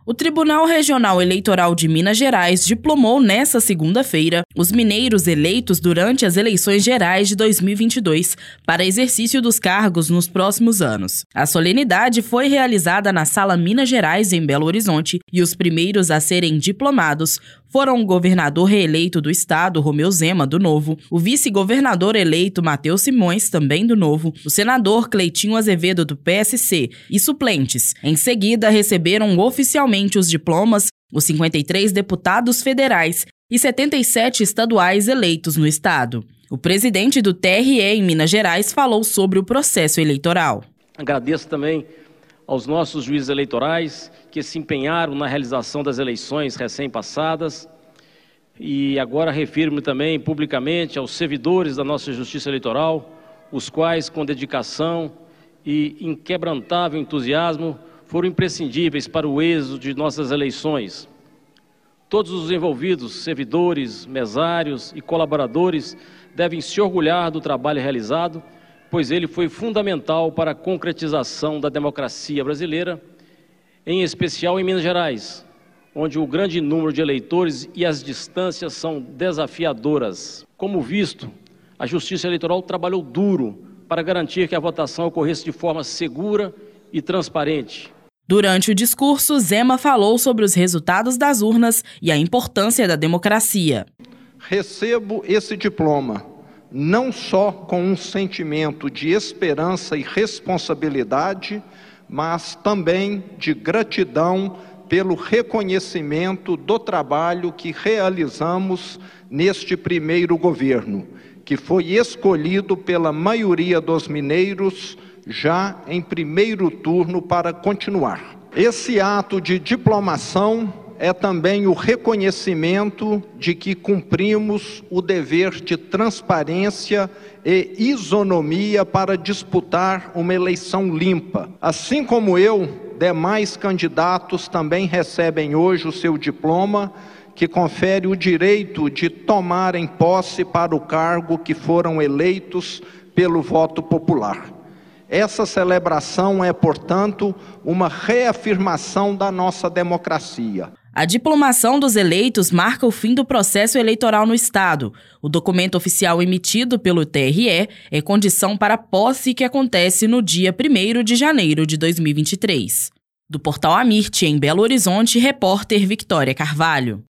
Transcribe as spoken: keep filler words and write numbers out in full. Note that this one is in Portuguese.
O Tribunal Regional Eleitoral de Minas Gerais diplomou nesta segunda-feira os mineiros eleitos durante as eleições gerais de dois mil e vinte e dois para exercício dos cargos nos próximos anos. A solenidade foi realizada na Sala Minas Gerais, em Belo Horizonte, e os primeiros a serem diplomados foram o governador reeleito do estado, Romeu Zema, do Novo, o vice-governador eleito Matheus Simões, também do Novo, o senador Cleitinho Azevedo, do P S C, e suplentes. Em seguida, receberam oficialmente os diplomas os cinquenta e três deputados federais e setenta e sete estaduais eleitos no estado. O presidente do T R E em Minas Gerais falou sobre o processo eleitoral. Agradeço também aos nossos juízes eleitorais que se empenharam na realização das eleições recém-passadas e agora refiro-me também publicamente aos servidores da nossa Justiça Eleitoral, os quais, com dedicação e inquebrantável entusiasmo, foram imprescindíveis para o êxito de nossas eleições. Todos os envolvidos, servidores, mesários e colaboradores, devem se orgulhar do trabalho realizado, pois ele foi fundamental para a concretização da democracia brasileira, em especial em Minas Gerais, onde o grande número de eleitores e as distâncias são desafiadoras. Como visto, a Justiça Eleitoral trabalhou duro para garantir que a votação ocorresse de forma segura e transparente. Durante o discurso, Zema falou sobre os resultados das urnas e a importância da democracia. Recebo esse diploma não só com um sentimento de esperança e responsabilidade, mas também de gratidão pelo reconhecimento do trabalho que realizamos neste primeiro governo, que foi escolhido pela maioria dos mineiros já em primeiro turno para continuar. Esse ato de diplomação é também o reconhecimento de que cumprimos o dever de transparência e isonomia para disputar uma eleição limpa. Assim como eu, demais candidatos também recebem hoje o seu diploma, que confere o direito de tomarem posse para o cargo que foram eleitos pelo voto popular. Essa celebração é, portanto, uma reafirmação da nossa democracia. A diplomação dos eleitos marca o fim do processo eleitoral no estado. O documento oficial emitido pelo T R E é condição para a posse que acontece no dia primeiro de janeiro de dois mil e vinte e três. Do Portal Amirte, em Belo Horizonte, repórter Victória Carvalho.